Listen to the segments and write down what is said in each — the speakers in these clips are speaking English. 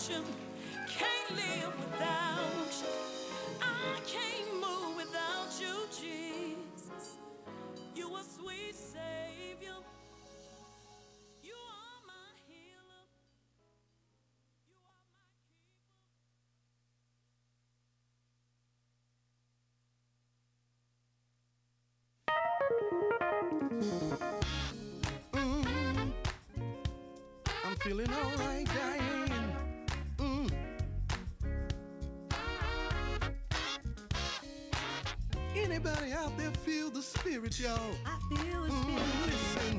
you. Can't live without you. I can't move without you, Jesus. You a sweet Savior. You are my healer. You are my Mm, I'm feeling alright, Diane. Mm. Anybody out there feel the spirit, y'all? I feel the spirit. Listen.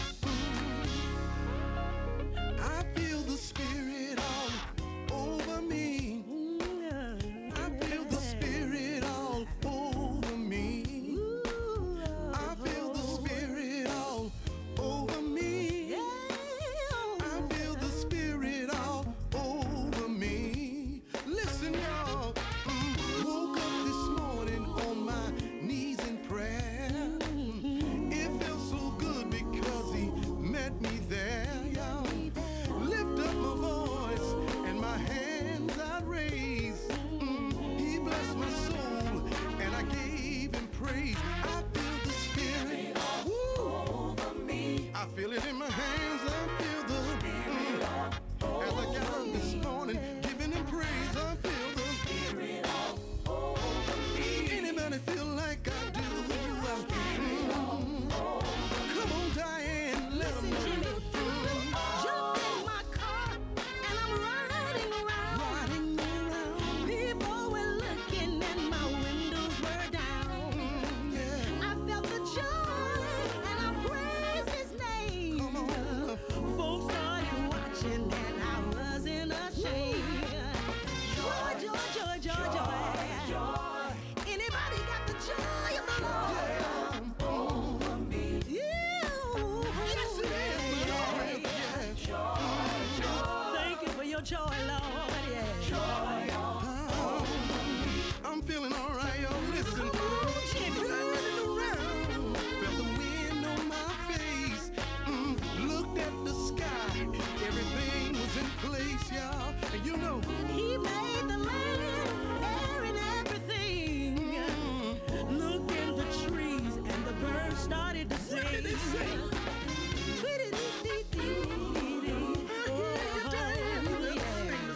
I feel the spirit all over me. I feel the spirit all over me. I feel the spirit all over me. I feel the spirit all over me. Listen, y'all. Woke up this morning on my knees in prayer. It felt so good because he met me there, y'all. Lift up my voice and my hands I raised. He blessed my soul and I gave him praise. I feel the spirit over me. I feel it in my hands. I feel the as I got up this morning, giving him praise. I feel the spirit over me. Anybody feel like I do? Come on, Diane, let 'em know. Jump in my car and I'm riding around. People were looking and my windows were down. I felt the joy and I praised his name. Come on. Folks started watching and I wasn't ashamed. Joy, joy, joy, joy, joy. Anybody got the joy of the Lord? Over me. Yes, it is, Lord. Yeah. Thank you for your joy, Lord. Yeah. I'm feeling alright, yo. Listen. Running around. Felt the wind on my face. Looked at the sky. Everything was in place, y'all. And you know. He made the land, air, and everything. Looked in the trees and the birds started to sing. What did it say? Tweety-dee-dee-dee-dee.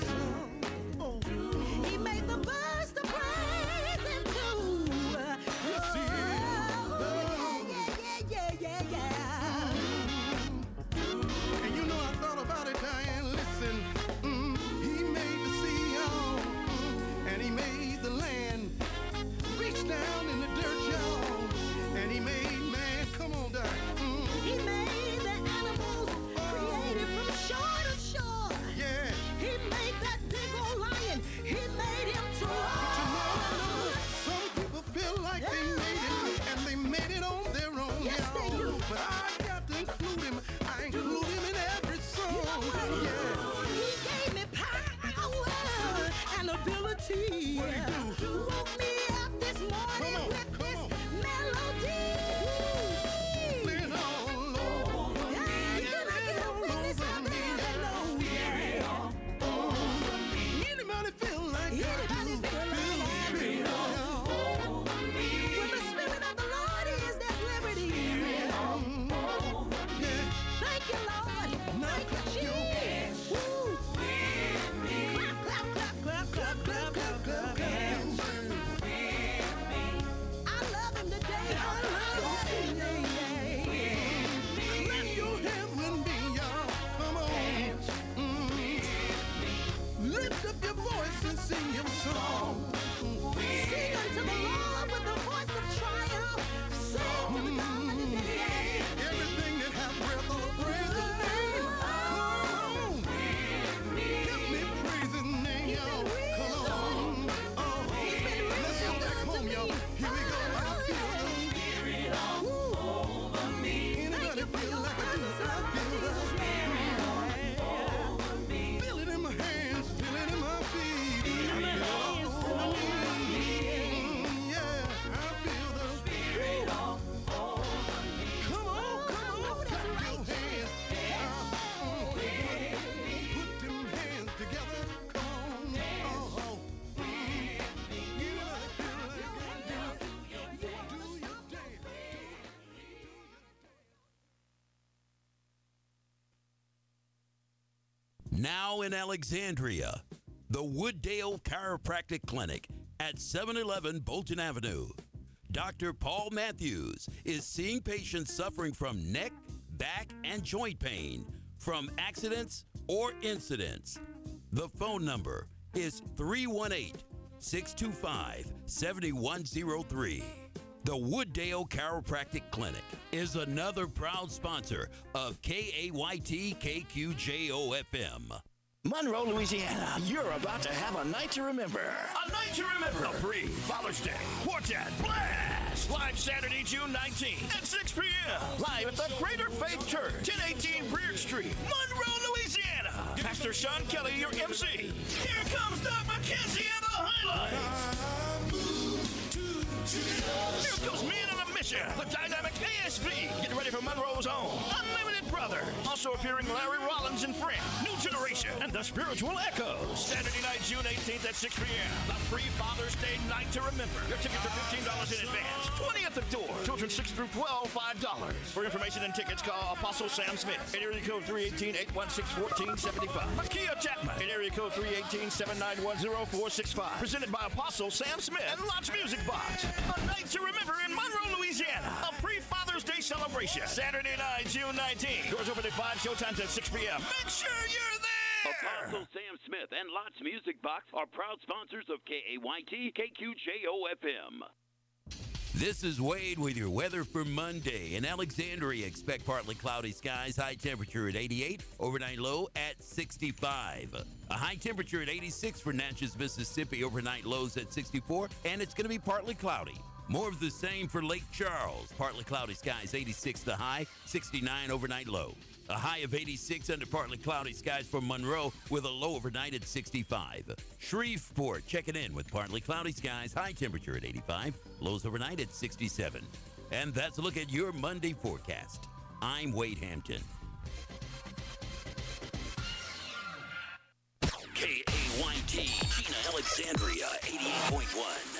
Now in Alexandria, the Wooddale Chiropractic Clinic at 711 Bolton Avenue. Dr. Paul Matthews is seeing patients suffering from neck, back, and joint pain from accidents or incidents. The phone number is 318-625-7103. The Wooddale Chiropractic Clinic is another proud sponsor of KAYT KQJO FM. Monroe, Louisiana, you're about to have a night to remember. A night to remember. A free Father's Day Quartet Blast. Live Saturday, June 19th at 6 p.m. Live at the Greater Faith Church, 1018 Breard Street, Monroe, Louisiana. Pastor Sean Kelly, your MC. Here comes Doug McKenzie and the highlights. Here goes Men on a Mission, the dynamic ASV. Get ready for Monroe's own Unlimited Brother. Also appearing Larry Rollins and Friends, New Generation, and the Spiritual Echoes. Saturday night, June 18th at 6 p.m. The free Father's Day night to remember. Your tickets are $15 in advance. 20 at the door. Children 6 through 12, $5. For information and tickets, call Apostle Sam Smith at area code 318-816-1475. Makia Chapman at area code 318-791-0465. Presented by Apostle Sam Smith and Lots Music Box. A night to remember in Monroe, Louisiana. A pre-Father's Day celebration. Saturday night, June 19th. Doors open at 5, showtimes at 6 p.m. Make sure you're there! Apostle Sam Smith and Lots Music Box are proud sponsors of KAYT KQJO FM. This is Wade with your weather for Monday. In Alexandria, expect partly cloudy skies, high temperature at 88, overnight low at 65. A high temperature at 86 for Natchez, Mississippi, overnight lows at 64, and it's going to be partly cloudy. More of the same for Lake Charles. Partly cloudy skies, 86 the high, 69 overnight low. A high of 86 under partly cloudy skies for Monroe with a low overnight at 65. Shreveport checking in with partly cloudy skies, high temperature at 85, lows overnight at 67. And that's a look at your Monday forecast. I'm Wade Hampton. KAYT, Gina Alexandria, 88.1.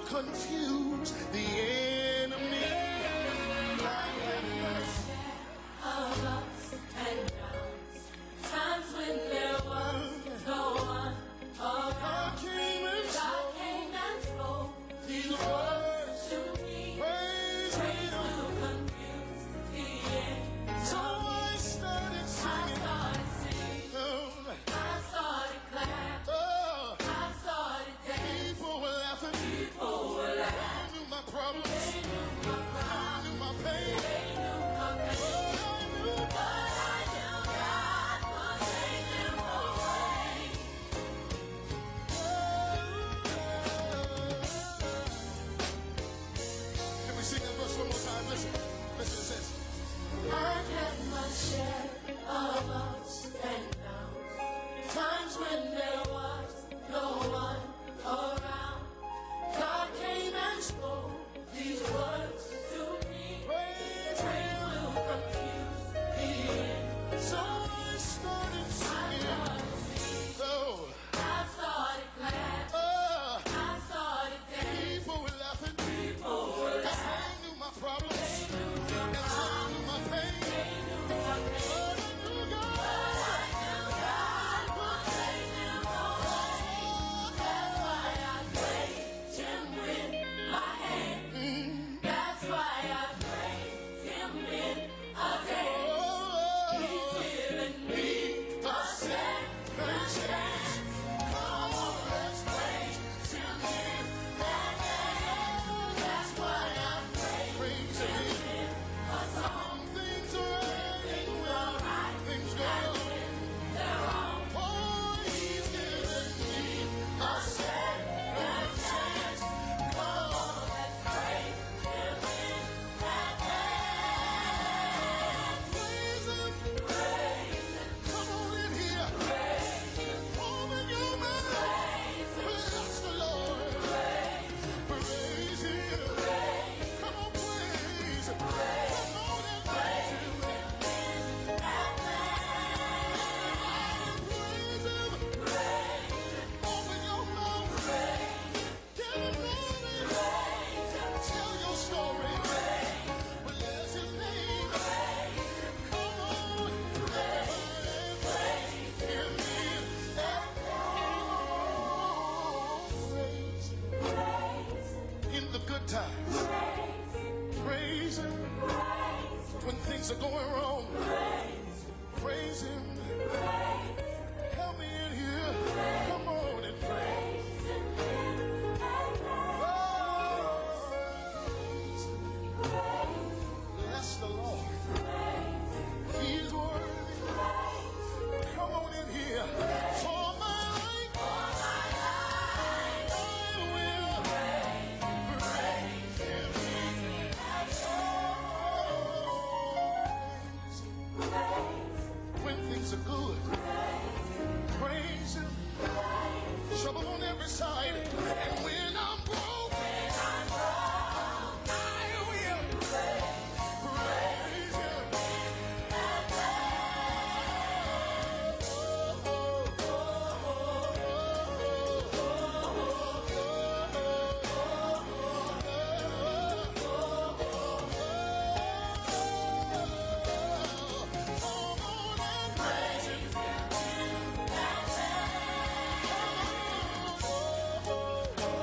confuse the enemy. Of ups and downs, times when there was no one around. God came and spoke these words to me. Praise will confuse the end. So I started singing. I started clapping. I started dancing. People were laughing. They knew my problems. They knew my pain. They knew my pain. But I knew God would take them away. Can we sing that verse one more time? Listen. Listen, it says. I've had my share of ups and downs, times when there was no one around. God came and spoke these words to me. Praise will confuse the end. So I started singing. So I started clapping. I started dancing. people were laughing. Cause they knew my problems. And they knew my pain. But I knew God. God would take them away. That's why I praised Him with my hand. That's why I praised Him in a dance. He's given me a second chance. Come on, let's praise Him in that dance. That's why I praise Him in a song. Things are right. Things are right. Things go And when they're wrong, oh, He's given me a second chance. Come on, let's praise Him in that dance. praise Him. Praise Him, Come on in here. praise Him, Open your mouth. praise Him, Bless the Lord. Praise Him. Come on, praise Him. Come on and praise Him. Praise Him. Open your mouth. Give Him glory. Tell your story. Bless His name. Come on. Everybody praise Him in that praise in the good times. Praise Him when things are going wrong. Praise Him. Help me in here. Come on and praise Him. Bless the Lord. He is worthy. Come on in here. For my life, I will praise Him. When things are good, praise Him. Trouble on every side. And when I'm broke, I will praise Him. Come on and praise Him.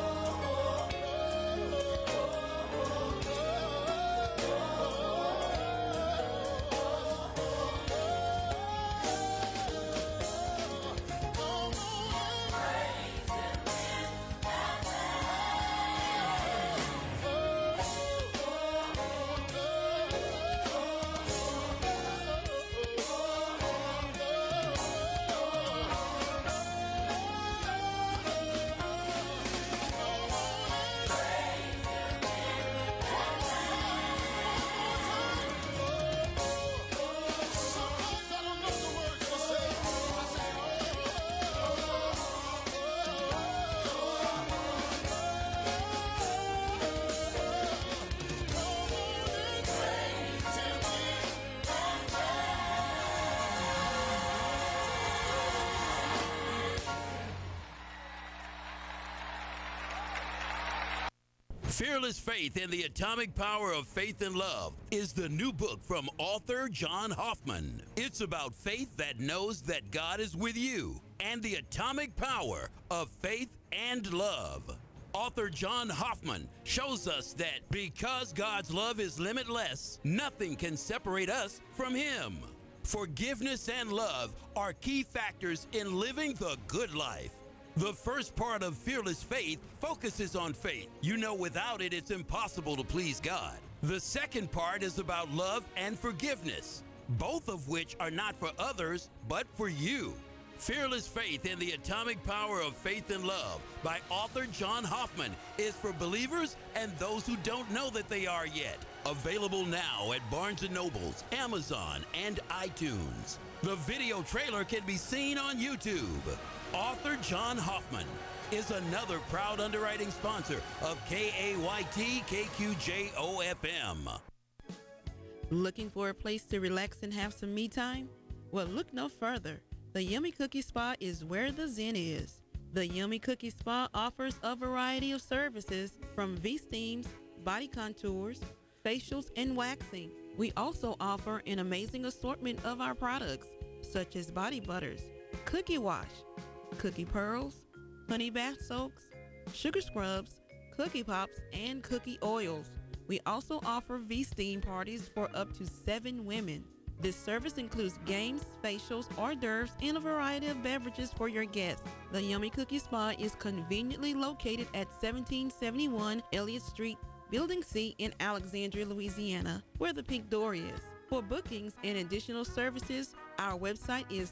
Fearless Faith and the Atomic Power of Faith and Love is the new book from author John Hoffman. It's about faith that knows that God is with you and the atomic power of faith and love. Author John Hoffman shows us that because God's love is limitless, nothing can separate us from Him. Forgiveness and love are key factors in living the good life. The first part of Fearless Faith focuses on faith. You know, without it, it's impossible to please God. The second part is about love and forgiveness, both of which are not for others, but for you. Fearless Faith and the Atomic Power of Faith and Love by author John Hoffman is for believers and those who don't know that they are yet. Available now at Barnes & Nobles, Amazon, and iTunes. The video trailer can be seen on YouTube. Author John Hoffman is another proud underwriting sponsor of KAYT KQJO FM. Looking for a place to relax and have some me time? Well, look no further. The Yummy Cookie Spa is where the zen is. The Yummy Cookie Spa offers a variety of services from V-steams, body contours, facials, and waxing. We also offer an amazing assortment of our products, such as body butters, cookie wash, cookie pearls, honey bath soaks, sugar scrubs, cookie pops, and cookie oils. We also offer V-steam parties for up to 7 women. This service includes games, facials, hors d'oeuvres, and a variety of beverages for your guests. The Yummy Cookie Spa is conveniently located at 1771 Elliott Street, Building C in Alexandria, Louisiana, where the pink door is. For bookings and additional services, our website is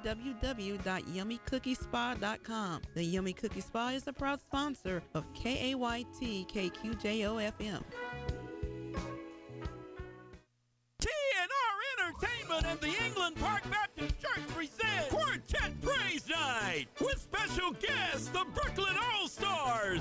www.yummycookiespa.com. The Yummy Cookie Spa is a proud sponsor of KAYT KQJO FM. TNR Entertainment and the England Park Baptist Church present Quartet Praise Night with special guests, the Brooklyn All-Stars.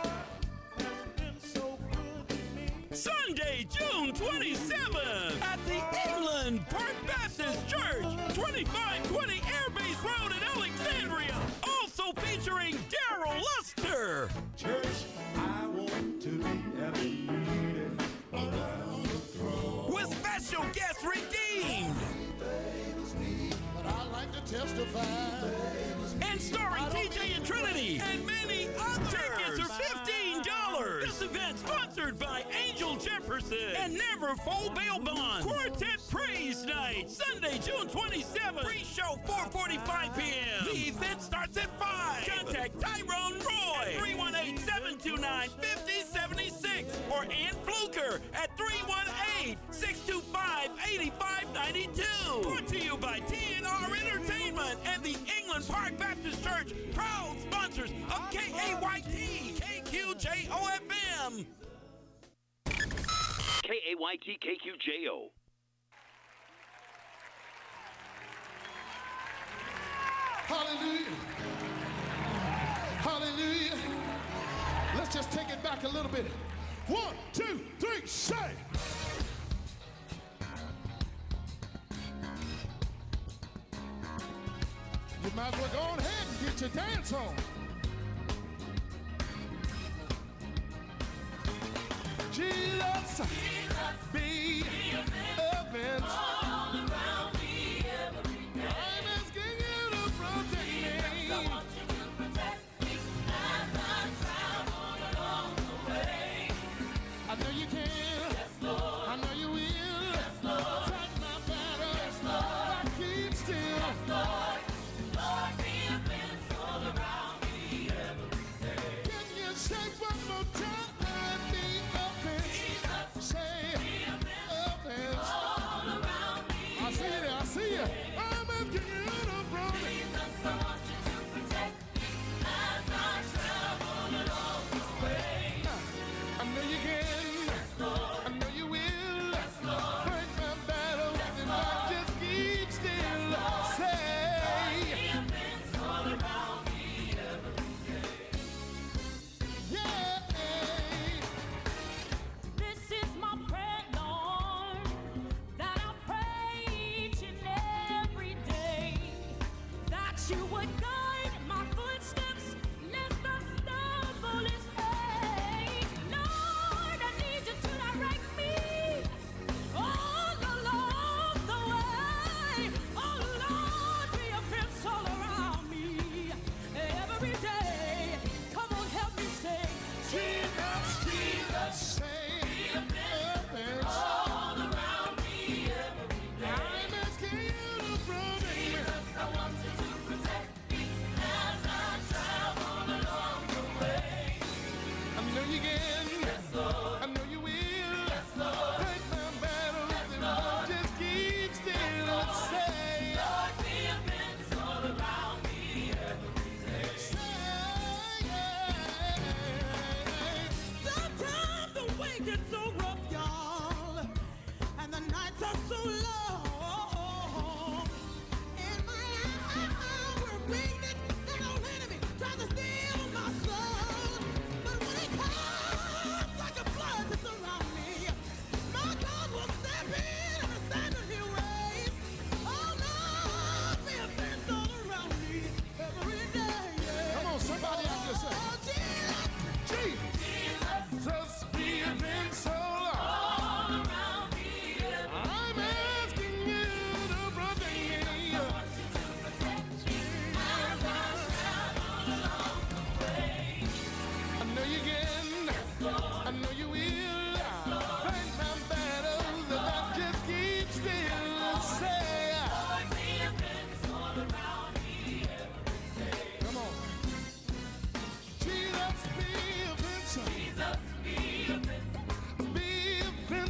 Sunday, June 27th at the England Park Baptist Church, 2520 Airbase Road in Alexandria. Also featuring Daryl Luster. Church, I want to be at the meeting around the throne. With special guests Redeemed. But I like to testify. And starring TJ and Trinity. And many others. Tickets are $15. This event sponsored by Angel Jefferson and Never Full Bail Bond. Quartet Praise Night, Sunday, June 27th. Pre-show 4:45 p.m. The event starts at 5. Contact Tyrone Roy at 318-729-5076 or Ann Fluker at 318-625-8592. Brought to you by TNR Entertainment and the England Park Baptist Church, proud sponsors of KAYT KQJO FM. KAYT KQJO. Hallelujah. Hallelujah. Let's just take it back a little bit. 1, 2, 3, say. You might as well go on ahead and get your dance on. Jesus, be offense. All around me every day. I'm asking you to protect me. I want you to protect me as I travel along the way. I know you can. Yes, Lord. I know you will. Yes, Lord. Fight my battle. Yes, Lord. I keep still. Yes, Lord. Lord, be offense all around me every day. Can you say one more time? Be offense. Say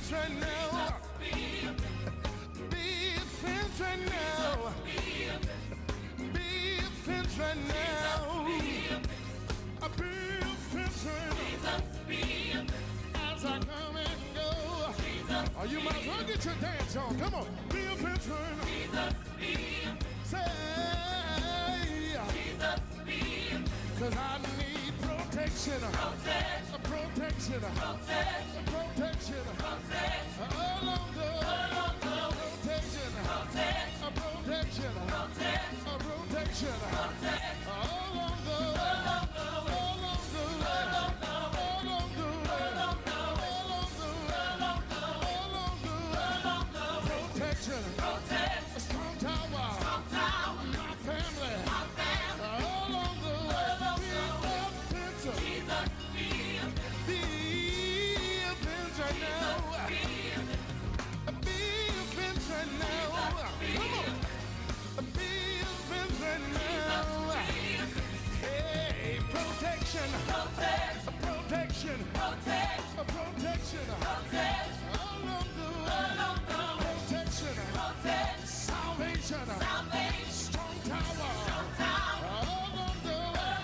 offense right now. Be offense right now. Be offense right now. Be offense right now. As I come and go. Oh, you might as well get your dance on. Come on. Be offense right now. Say, cause I need protection. Protection. Protection. All on the protection. Protection. Protection. All on the protection. A strong tower. My family. All on the be offense right now. Be offense right now. Come on. Be offense right now. Hey, protection. Protection. Protection. All on the protection. Salvation. Strong tower. All on the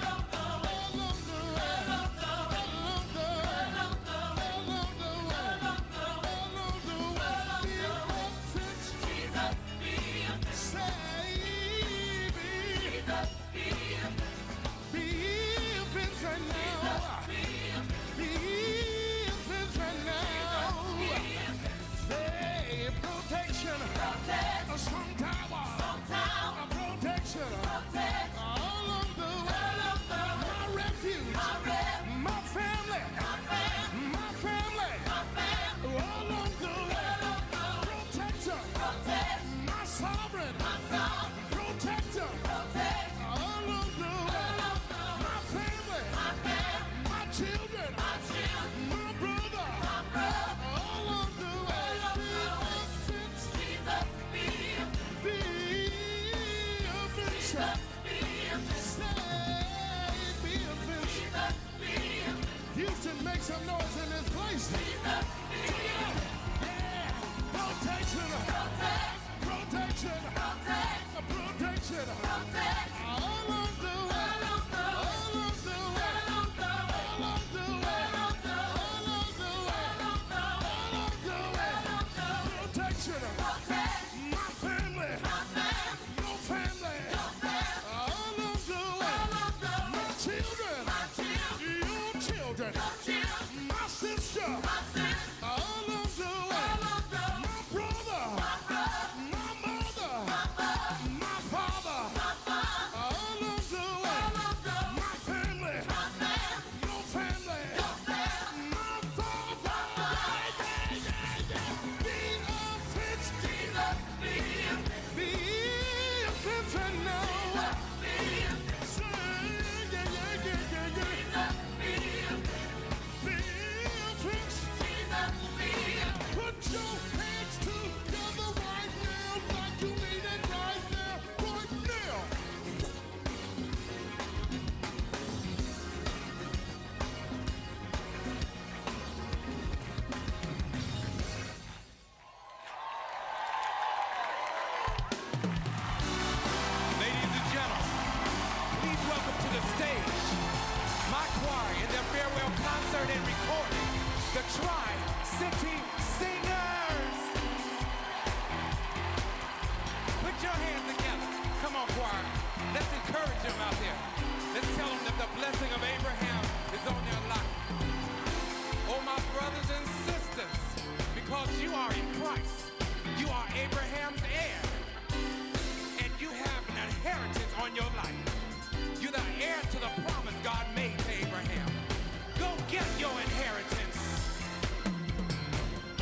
a strong tower, a protection, all of the way, my refuge, my family, my family, all of the way, protector, my sovereign, protector, all of the way, my family, my children, my brother, all of the way. Houston, make some noise in this place. Yeah. Protection. Protection. Protection. All of the way. All of the way. All of the way. All of the way. All of the way. Protection. My family. Your family. All of the way. My children. Your children. My sister. All of the way. My brother. My mother. My father. All of the way. My family. Your family. My father. Be offense. Be offense right now. Say, yeah. Be offense. Put your hands together right now like you mean it right now. Right now. Ladies and gentlemen, please welcome to the stage my choir in their farewell concert and recording, the Tri-City Singers. Put your hands together. Come on, choir. Let's encourage them out there. Let's tell them that the blessing of Abraham is on their life. Oh, my brothers and sisters, because you are in Christ, you are Abraham's heir. And you have an inheritance on your life. You're the heir to the promise God made to Abraham. Go get your inheritance.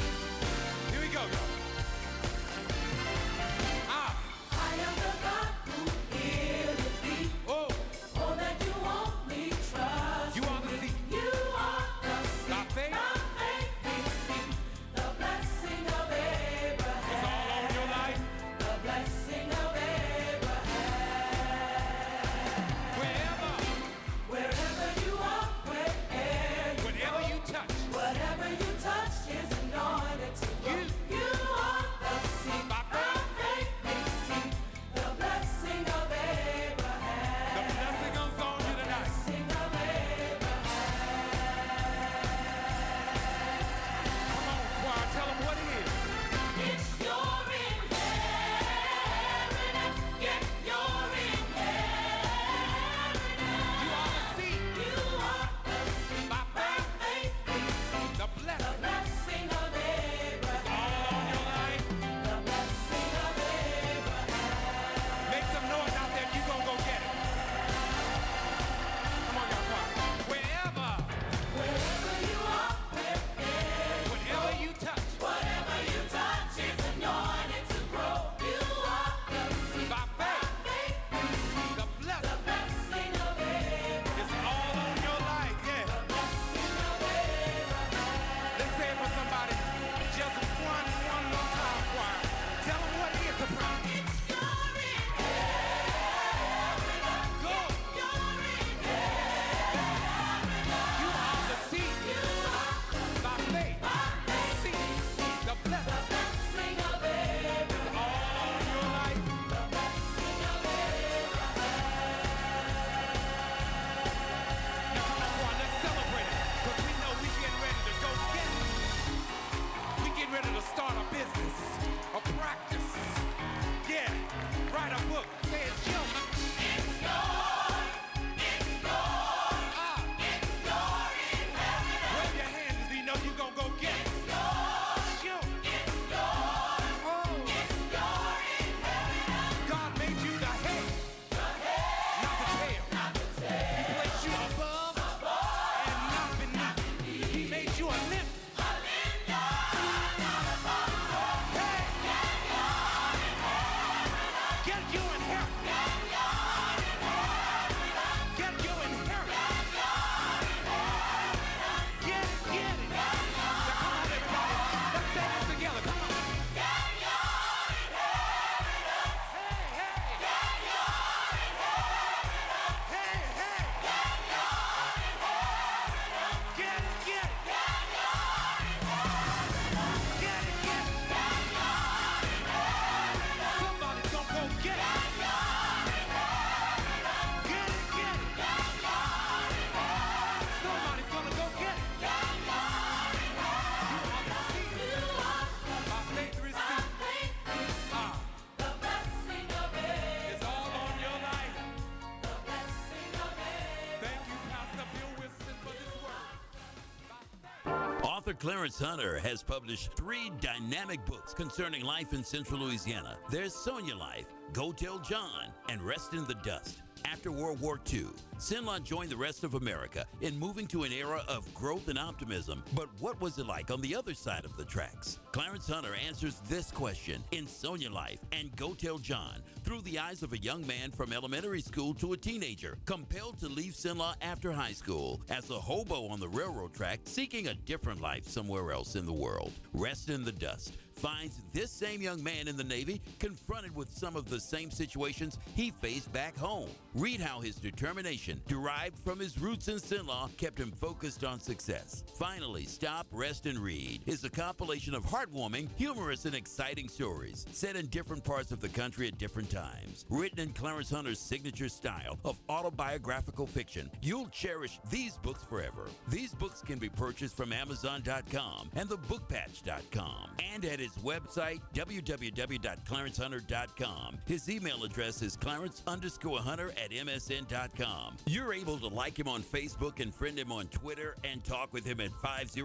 up Bill Winston for this word. Author Clarence Hunter has published 3 dynamic books concerning life in Central Louisiana. There's Sonia Life, Go Tell John, and Rest in the Dust. After World War II, Sinlaw joined the rest of America in moving to an era of growth and optimism. But what was it like on the other side of the tracks? Clarence Hunter answers this question in Sonia Life and Go Tell John through the eyes of a young man from elementary school to a teenager, compelled to leave Sinlaw after high school as a hobo on the railroad track, seeking a different life somewhere else in the world. Rest in the Dust finds this same young man in the Navy confronted with some of the same situations he faced back home. Read how his determination, derived from his roots in Sinlaw, kept him focused on success. Finally, Stop, Rest, and Read is a compilation of heartwarming, humorous, and exciting stories set in different parts of the country at different times. Written in Clarence Hunter's signature style of autobiographical fiction, you'll cherish these books forever. These books can be purchased from Amazon.com and thebookpatch.com and at his website, www.clarencehunter.com. His email address is clarence_hunter@msn.com. You're able to like him on Facebook and friend him on Twitter and talk with him at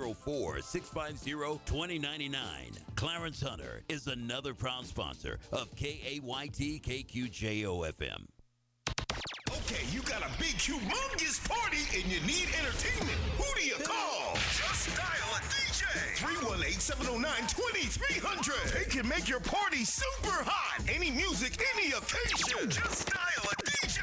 504-650-2099. Clarence Hunter is another proud sponsor of KAYT KQJO-FM. Okay, you got a big, humongous party and you need entertainment. Who do you call? Just dial a DJ. 318-709-2300. They can make your party super hot. Any music, any occasion. Just dial a DJ.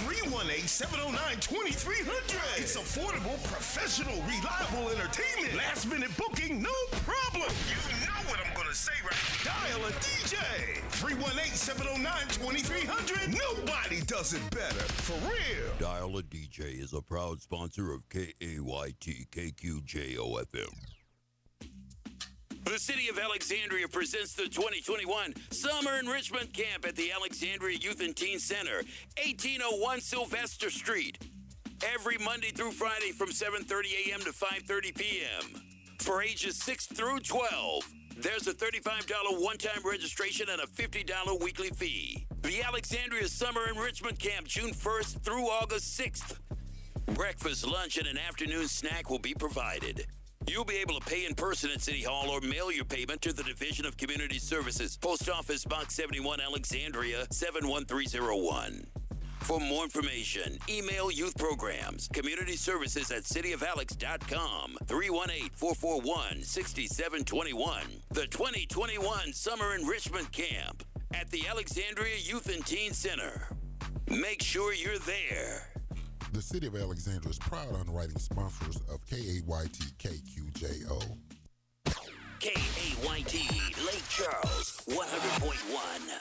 318-709-2300. It's affordable, professional, reliable entertainment. Last minute booking, no problem. You know what I'm going to say, right? Dial a DJ. 318-709-2300. Nobody does it better. For real. Dial a DJ is a proud sponsor of KAYT KQJO-FM. The City of Alexandria presents the 2021 Summer Enrichment Camp at the Alexandria Youth and Teen Center, 1801 Sylvester Street. Every Monday through Friday from 7:30 a.m. to 5:30 p.m. For ages 6 through 12. There's a $35 one-time registration and a $50 weekly fee. The Alexandria Summer Enrichment Camp, June 1st through August 6th. Breakfast, lunch, and an afternoon snack will be provided. You'll be able to pay in person at City Hall or mail your payment to the Division of Community Services, Post Office Box 71, Alexandria, 71301. For more information, email youth programs, community services at cityofalex.com, 318-441-6721. The 2021 Summer Enrichment Camp at the Alexandria Youth and Teen Center. Make sure you're there. The City of Alexandria is proud underwriting sponsors of KAYT KQJO. KAYT, Lake Charles, 100.1.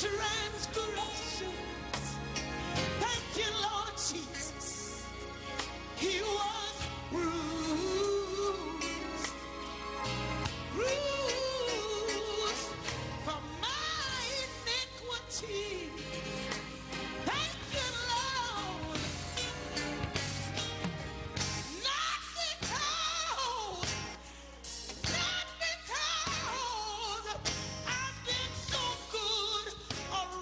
transgressions. Thank you, Lord Jesus. He was bruised, bruised for my iniquity. Thank you, Lord. Not because I've been so good or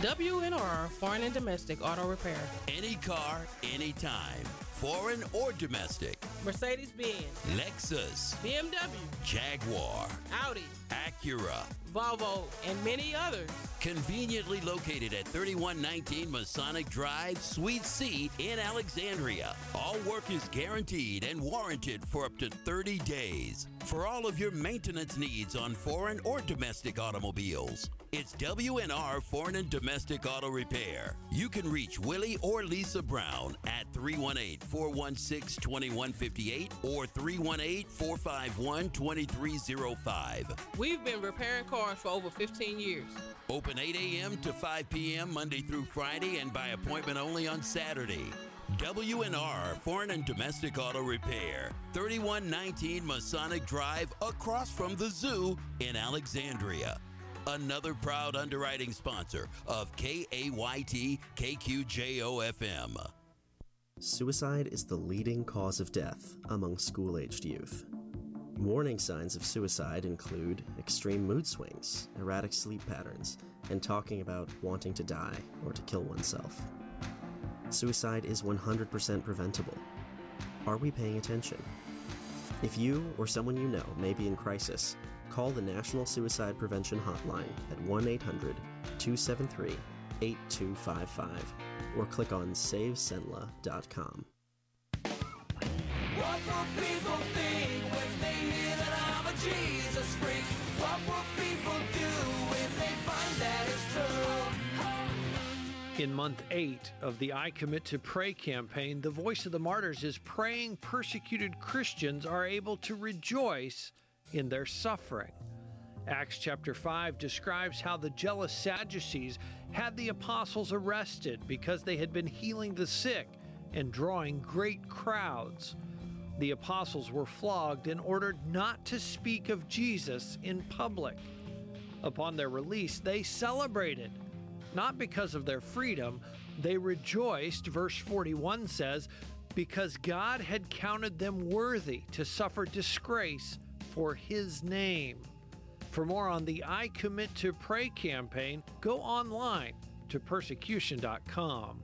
WNR Foreign and Domestic Auto Repair. Any car, anytime. Foreign or domestic. Mercedes-Benz, Lexus, BMW, Jaguar, Audi, Acura, Volvo, and many others. Conveniently located at 3119 Masonic Drive, Suite C in Alexandria. All work is guaranteed and warranted for up to 30 days. For all of your maintenance needs on foreign or domestic automobiles, it's WNR Foreign and Domestic Auto Repair. You can reach Willie or Lisa Brown at 318-416-2158 or 318-451-2305. We've been repairing cars for over 15 years. Open 8 a.m. to 5 p.m. Monday through Friday and by appointment only on Saturday. WNR Foreign and Domestic Auto Repair, 3119 Masonic Drive, across from the zoo in Alexandria. Another proud underwriting sponsor of KAYT KQJO FM. Suicide is the leading cause of death among school-aged youth. Warning signs of suicide include extreme mood swings, erratic sleep patterns, and talking about wanting to die or to kill oneself. Suicide is 100% preventable. Are we paying attention? If you or someone you know may be in crisis, call the National Suicide Prevention Hotline at 1-800-273-8255 or click on SaveSenla.com. What will people think when they hear that I'm a Jesus freak? What will people do when they find that it's true? In month 8 of the I Commit to Pray campaign, the Voice of the Martyrs is praying persecuted Christians are able to rejoice in their suffering. Acts chapter 5 describes how the jealous Sadducees had the apostles arrested because they had been healing the sick and drawing great crowds. The apostles were flogged and ordered not to speak of Jesus in public. Upon their release, they celebrated. Not because of their freedom, they rejoiced, verse 41 says, because God had counted them worthy to suffer disgrace for His name. For more on the I Commit to Pray campaign, go online to persecution.com.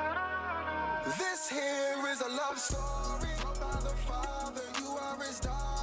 This here is a love story. By the Father, you are His daughter.